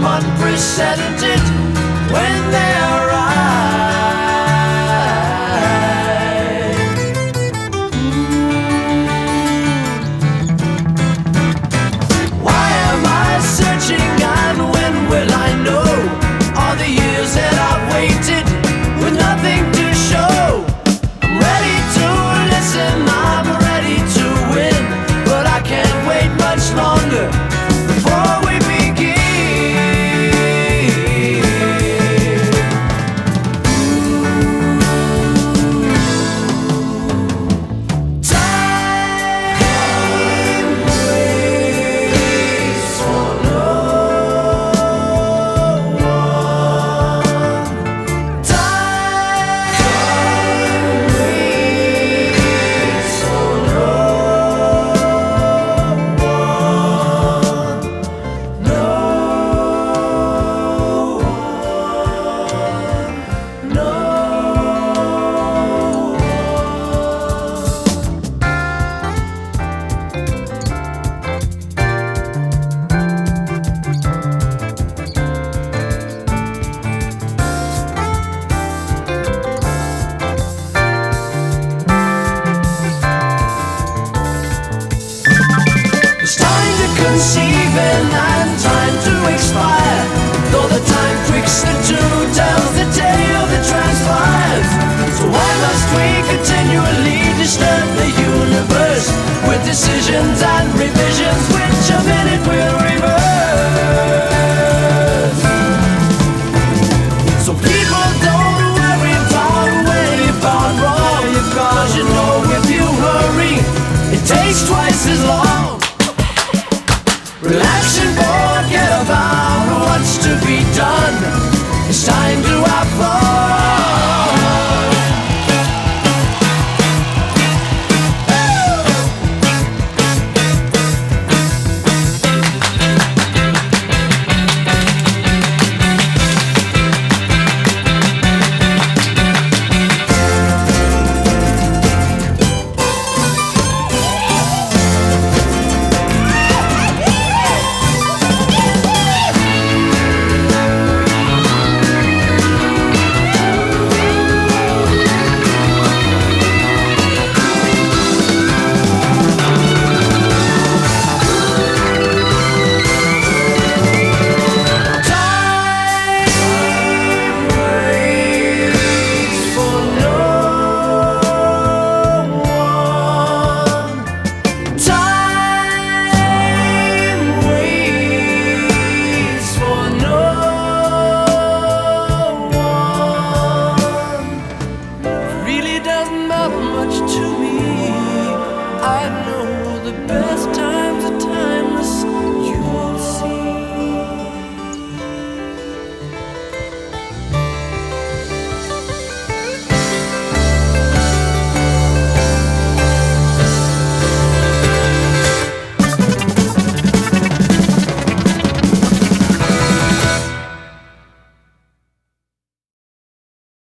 unprecedented when they arrive. Why am I searching and when will I know? All the years that I've waited with nothing to show. I'm ready to listen, I'm ready to win, but I can't wait much longer before we begin. It's time to conceive and time to expire. Though the time twixt the two tells the tale that transpires. So why must we continually disturb the universe with decisions and revenge?